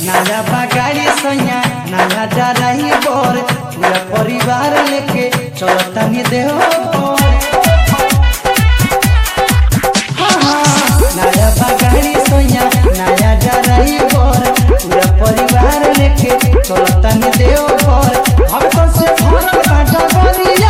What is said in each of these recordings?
नया बगाड़ी सैया नया जा रही बोर पूरा परिवार लेके चलता नहीं देव नया बगाड़ी सैया नया जा रही बोर पूरा परिवार लेके चलता नहीं देव भक्तों से भरल बा डगरिया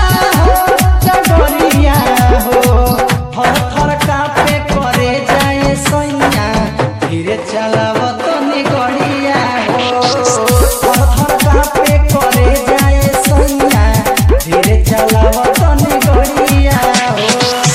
हो थर थर कापे करे जाए सैया धीरे चलाव तनी गड़िया हो थर थर कापे करे जाए सैया धीरे चलाव तनी गड़िया हो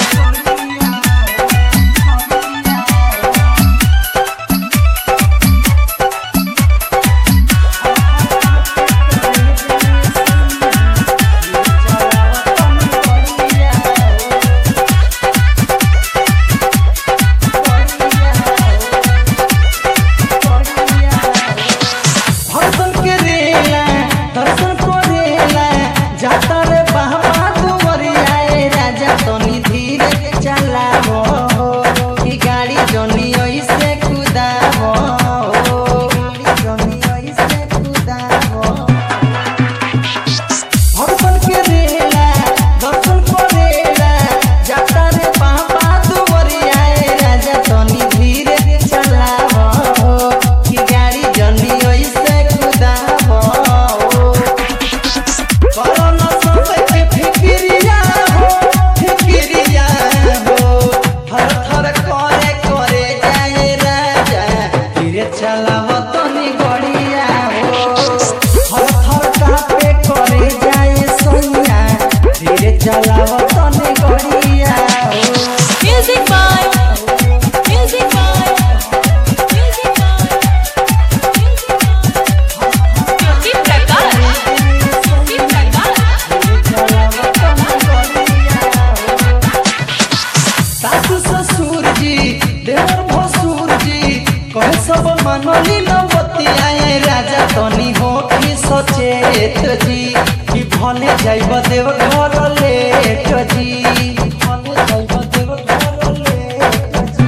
सब मनोली नवती आए राजा तनी हो कि सचेत जी कि भले जाइब देव घर लेट जी भले जाइब देव घर लेट जी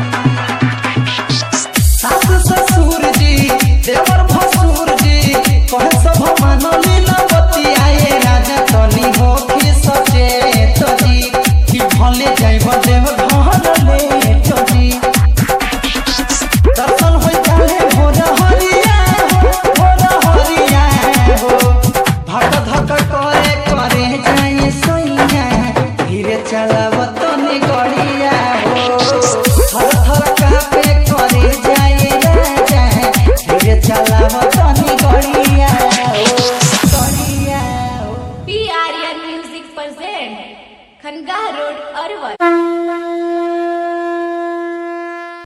सासु ससुर जी देवर भसुर जी कहे सब मनोली नवती आए राजा तनी हो कि सचेत जी कि भले जाइब देव घर लेट जी दर्शन हो जाए भोर हरिया हो धक धक करे करे जाए सैया धीरे चलाव तनी गड़िया हो थर थर कापे करे जाए राजा धीरे चलाव तनी गड़िया हो PRN music present Khangah road Arwal.